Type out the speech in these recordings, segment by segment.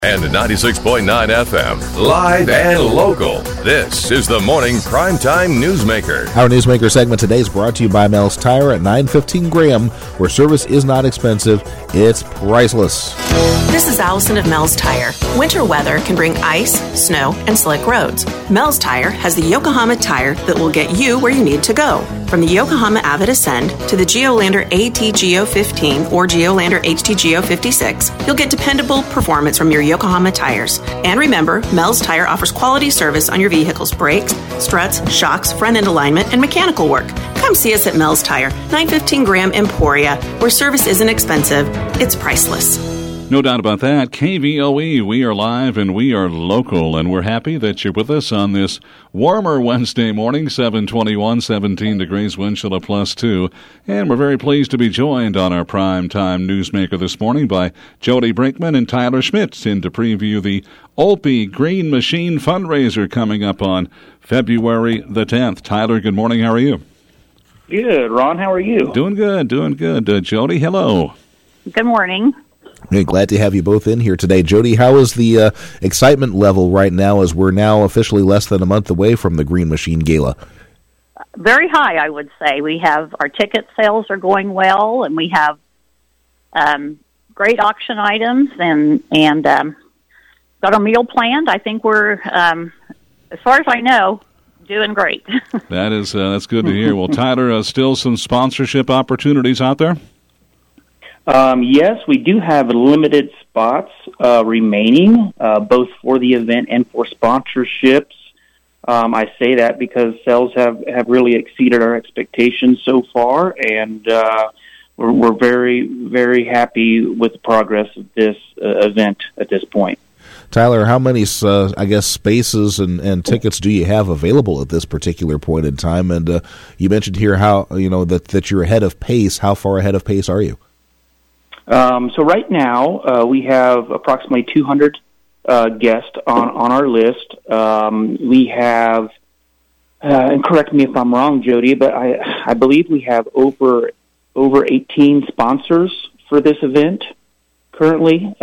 And 96.9 FM, live and local. This is the Morning Primetime Newsmaker. Our Newsmaker segment today is brought to you by Mel's Tire at 915 Graham, where service is not expensive, it's priceless. This is Allison of Mel's Tire. Winter weather can bring ice, snow, and slick roads. Mel's Tire has the Yokohama tire that will get you where you need to go. From the Yokohama Avid Ascend to the Geolander AT Geo 15 or Geolander HT Geo 56, you'll get dependable performance from your Yokohama tires. And remember, Mel's Tire offers quality service on your vehicle's brakes, struts, shocks, front end alignment, and mechanical work. Come see us at Mel's Tire, 915 Graham Emporia, where service isn't expensive, it's priceless. No doubt about that. KVOE, we are live and we are local, and we're happy that you're with us on this warmer Wednesday morning, 721, 17 degrees, wind chill of +2. And we're very pleased to be joined on our Primetime Newsmaker this morning by Jody Brinkman and Tyler Schmidt to preview the Olpe Green Machine fundraiser coming up on February the 10th. Tyler, good morning. How are you? Good, Ron. How are you? Doing good, doing good. Jody, hello. Good morning. Hey, glad to have you both in here today. Jody, how is the excitement level right now as we're now officially less than a month away from the Green Machine Gala? Very high, I would say. We have our ticket sales are going well, and we have great auction items and got a meal planned. I think we're, as far as I know, doing great. That's good to hear. Well, Tyler, still some sponsorship opportunities out there? Yes, we do have limited spots remaining, both for the event and for sponsorships. I say that because sales have really exceeded our expectations so far, and we're very, very happy with the progress of this event at this point. Tyler, how many, spaces and tickets do you have available at this particular point in time? And you mentioned here how, that you're ahead of pace. How far ahead of pace are you? So right now, we have approximately 200 guests on our list. We have, and correct me if I'm wrong, Jody, but I believe we have over 18 sponsors for this event currently.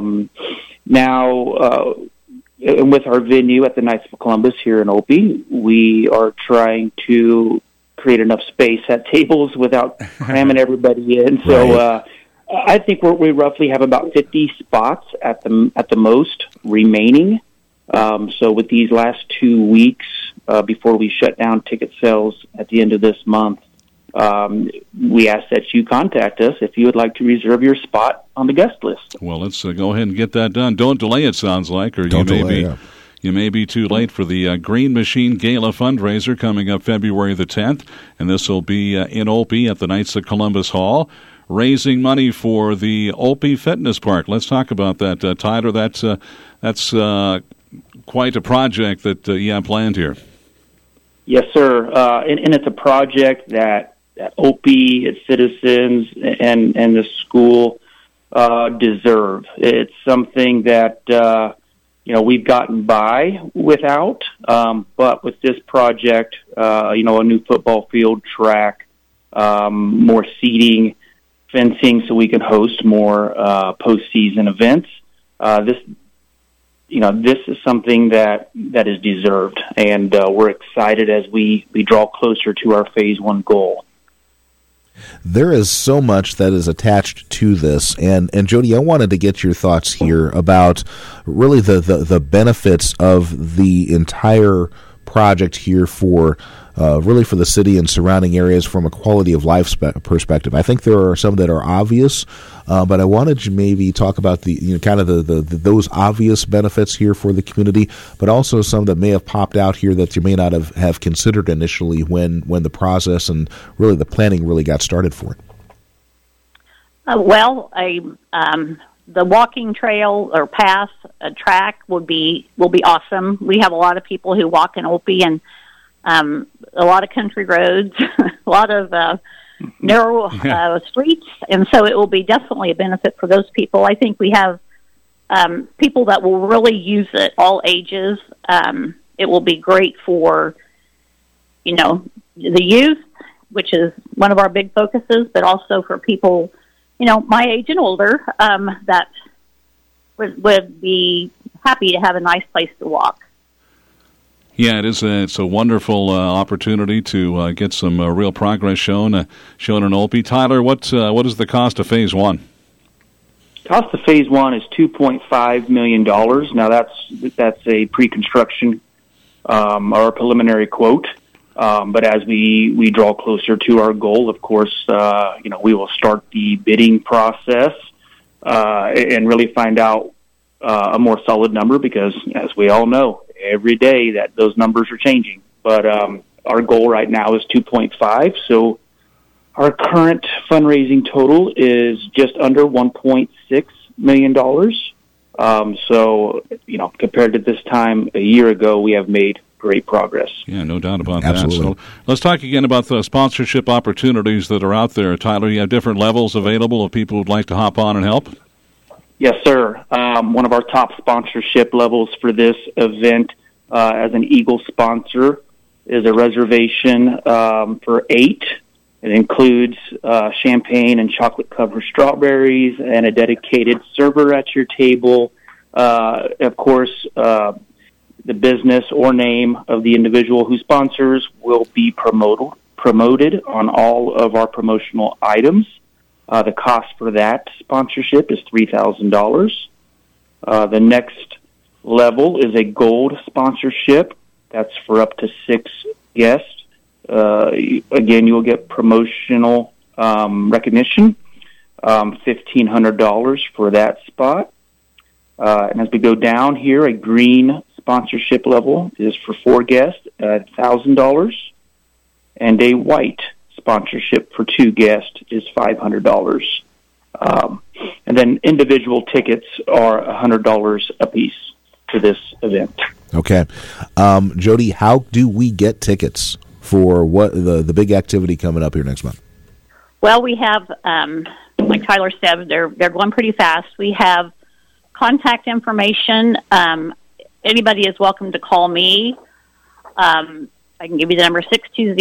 Now, with our venue at the Knights of Columbus here in Olpe, we are trying to create enough space at tables without cramming everybody in. So, right. I think we roughly have about 50 spots at the most remaining. So with these last 2 weeks before we shut down ticket sales at the end of this month, we ask that you contact us if you would like to reserve your spot on the guest list. Well, let's go ahead and get that done. Don't delay, it sounds like, or you may be too late for the Green Machine Gala fundraiser coming up February the 10th, and this will be in Olpe at the Knights of Columbus Hall, raising money for the Olpe Fitness Park. Let's talk about that, Tyler. That's quite a project that you have planned here. Yes, sir. And it's a project that Olpe, its citizens, and the school deserve. It's something that we've gotten by without, but with this project, a new football field, track, more seating, fencing, so we can host more postseason events. This is something that is deserved, and we're excited as we draw closer to our Phase 1 goal. There is so much that is attached to this, and Jody, I wanted to get your thoughts here about really the benefits of the entire project here for the city and surrounding areas from a quality of life perspective. I think there are some that are obvious, but I wanted to maybe talk about those obvious benefits here for the community, but also some that may have popped out here that you may not have considered initially when the process and really the planning really got started for it. The walking trail or path, track will be awesome. We have a lot of people who walk in Olpe, and a lot of country roads, a lot of narrow streets, and so it will be definitely a benefit for those people. I think we have people that will really use it, all ages. It will be great for, the youth, which is one of our big focuses, but also for people, my age and older, that would be happy to have a nice place to walk. Yeah, it's a wonderful opportunity to get some real progress shown in Olpe. Tyler, what is the cost of Phase 1? Cost of Phase 1 is $2.5 million. Now, that's a pre-construction or a preliminary quote. But as we draw closer to our goal, of course, we will start the bidding process and really find out a more solid number because, as we all know, every day that those numbers are changing. But our goal right now is 2.5. So our current fundraising total is just under $1.6 million. So, compared to this time a year ago, we have made great progress. Yeah, no doubt about Absolutely. that. So let's talk again about the sponsorship opportunities that are out there. Tyler, you have different levels available if people would like to hop on and help? Yes, sir. One of our top sponsorship levels for this event as an Eagle sponsor is a reservation for 8. It includes champagne and chocolate-covered strawberries and a dedicated server at your table. Of course, the business or name of the individual who sponsors will be promoted on all of our promotional items. The cost for that sponsorship is $3,000. The next level is a gold sponsorship. That's for up to 6 guests. Again, you'll get promotional recognition, $1,500 for that spot. And as we go down here, a green sponsorship level is for 4 guests at $1,000, and a white sponsorship for 2 guests is $500. And then individual tickets are $100 a piece to this event. Okay. Jody, how do we get tickets for what the big activity coming up here next month? Well, we have, like Tyler said, they're going pretty fast. We have contact information. Anybody is welcome to call me. I can give you the number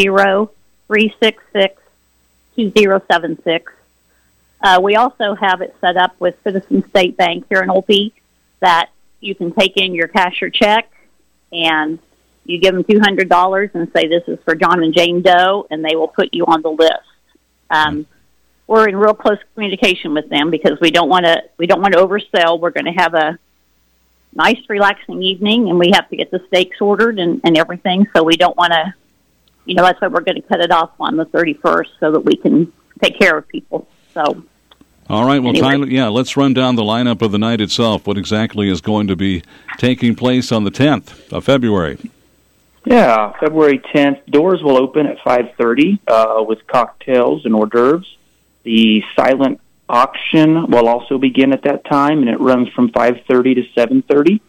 620-366-2076. We also have it set up with Citizen State Bank here in Olpe that you can take in your cash or check, and you give them $200 and say this is for John and Jane Doe, and they will put you on the list. We're in real close communication with them because we don't want to oversell. We're going to have a nice, relaxing evening, and we have to get the steaks ordered and everything. So we don't want to, that's why we're going to cut it off on the 31st so that we can take care of people. So. All right, well, anyway. Tyler, let's run down the lineup of the night itself. What exactly is going to be taking place on the 10th of February? Yeah, February 10th, doors will open at 5:30 with cocktails and hors d'oeuvres. The silent auction will also begin at that time, and it runs from 5:30 to 7:30.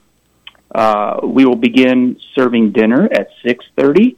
We will begin serving dinner at 6:30.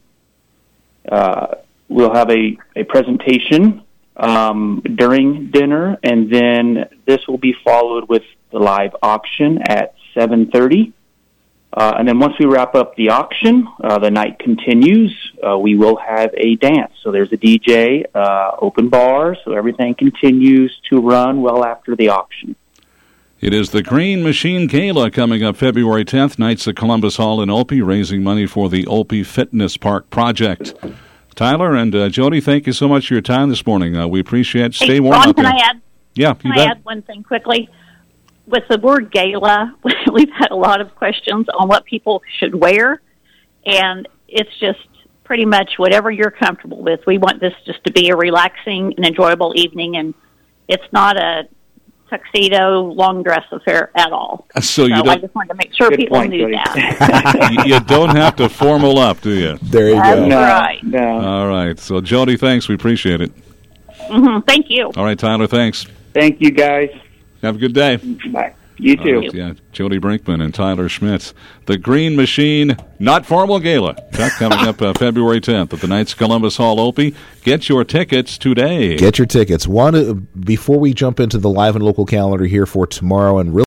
We'll have a presentation during dinner, and then this will be followed with the live auction at 7:30. And then once we wrap up the auction, the night continues. We will have a dance. So there's a DJ, open bar, so everything continues to run well after the auction. It is the Green Machine Gala coming up February 10th, nights at Columbus Hall in Olpe, raising money for the Olpe Fitness Park project. Tyler and Jody, thank you so much for your time this morning. We appreciate it. Stay warm Ron, out there. can I add? Yeah, Can I add one thing quickly? With the word gala, we've had a lot of questions on what people should wear, and it's just pretty much whatever you're comfortable with. We want this just to be a relaxing and enjoyable evening, and it's not a tuxedo, long dress affair at all. So I just wanted to make sure people knew that. You don't have to formal up, do you? There you go. That's right. No. All right. So, Jody, thanks. We appreciate it. Mm-hmm. Thank you. All right, Tyler, thanks. Thank you, guys. Have a good day. Bye. You too. Yeah, Jody Brinkman and Tyler Schmitz. The Green Machine, not formal gala. That's coming up February 10th at the Knights Columbus Hall, Olpe. Get your tickets today. Get your tickets. Before we jump into the live and local calendar here for tomorrow and really